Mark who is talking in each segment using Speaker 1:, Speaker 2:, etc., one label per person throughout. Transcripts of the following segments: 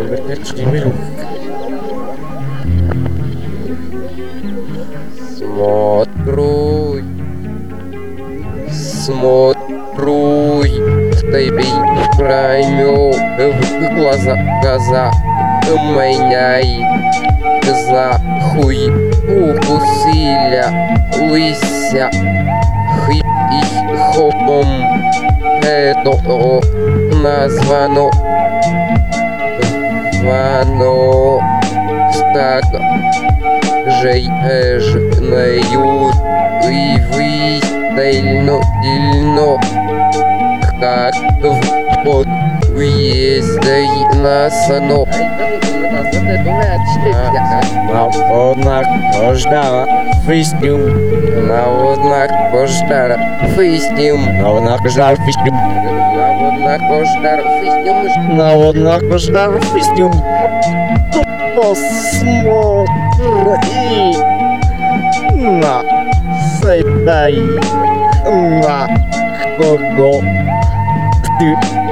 Speaker 1: Смотрю, смотрю, тебе пройму в глаза меняй за хуй укусиля лися хип и хопом это названо вано стак жейжнею и выстельно дельно как в подъезде на санок. Наводна кождара фистюм. Наводна кождара фистюм. Наводна кождара фистюм. Наводна кождара фистюм. Наводна кождара фистюм. Посмотри на себя, на кого ты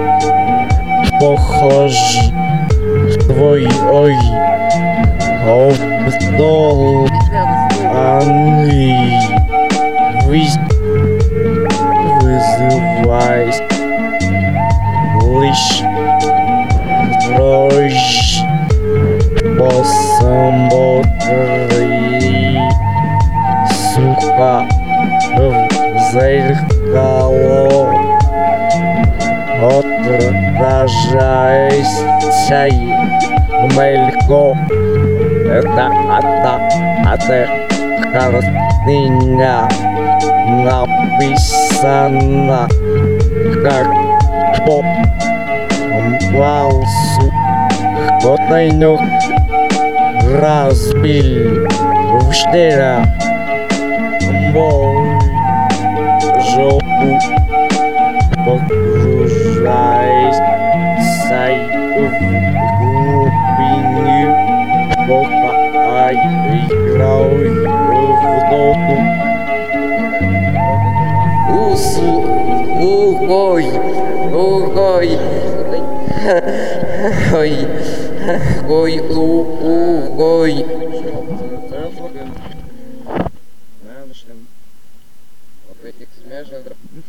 Speaker 1: похож. Твой обдол они вызывай лишь дрожь. Посмотри, сука, в зеркало, отражайся мелько. Это картина написана как по валсу. Котайнук разбил вштера мой жопу, погружаясь в глубину, пока играл в доту. Угой, угой, ой, ой, угой. Вот этих смежных